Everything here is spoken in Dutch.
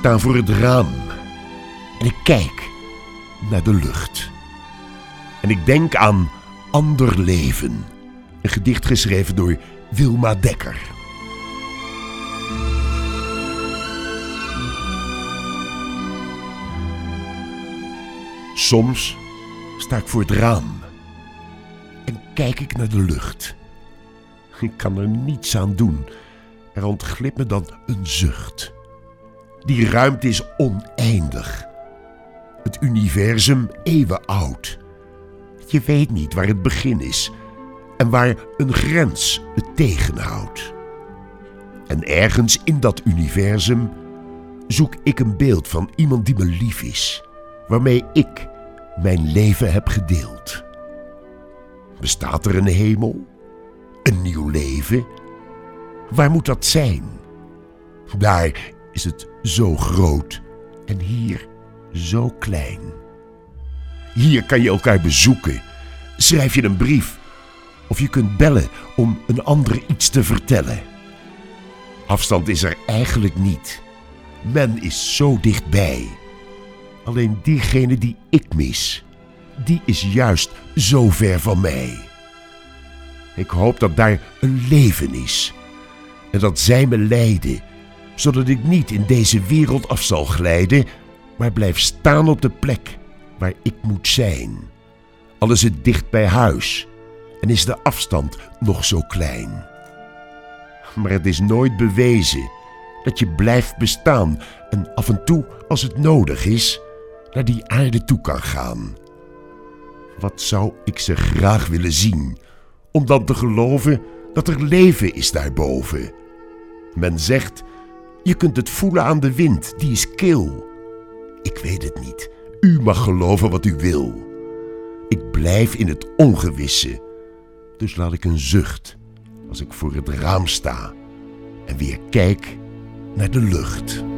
sta voor het raam en ik kijk naar de lucht. En ik denk aan Ander Leven, een gedicht geschreven door Wilma Dekker. Soms sta ik voor het raam en kijk ik naar de lucht. Ik kan er niets aan doen. Er ontglipt me dan een zucht. Die ruimte is oneindig. Het universum eeuwenoud. Je weet niet waar het begin is en waar een grens het tegenhoudt. En ergens in dat universum zoek ik een beeld van iemand die me lief is, waarmee ik mijn leven heb gedeeld. Bestaat er een hemel? Een nieuw leven? Waar moet dat zijn? Daar is het zo groot en hier zo klein. Hier kan je elkaar bezoeken, schrijf je een brief of je kunt bellen om een ander iets te vertellen. Afstand is er eigenlijk niet. Men is zo dichtbij. Alleen diegene die ik mis, die is juist zo ver van mij. Ik hoop dat daar een leven is en dat zij me leiden, zodat ik niet in deze wereld af zal glijden, maar blijf staan op de plek waar ik moet zijn. Al is het dicht bij huis en is de afstand nog zo klein. Maar het is nooit bewezen dat je blijft bestaan en af en toe, als het nodig is, naar die aarde toe kan gaan. Wat zou ik ze graag willen zien, om dan te geloven dat er leven is daarboven. Men zegt, je kunt het voelen aan de wind, die is kil. Ik weet het niet, u mag geloven wat u wil. Ik blijf in het ongewisse, dus laat ik een zucht als ik voor het raam sta en weer kijk naar de lucht.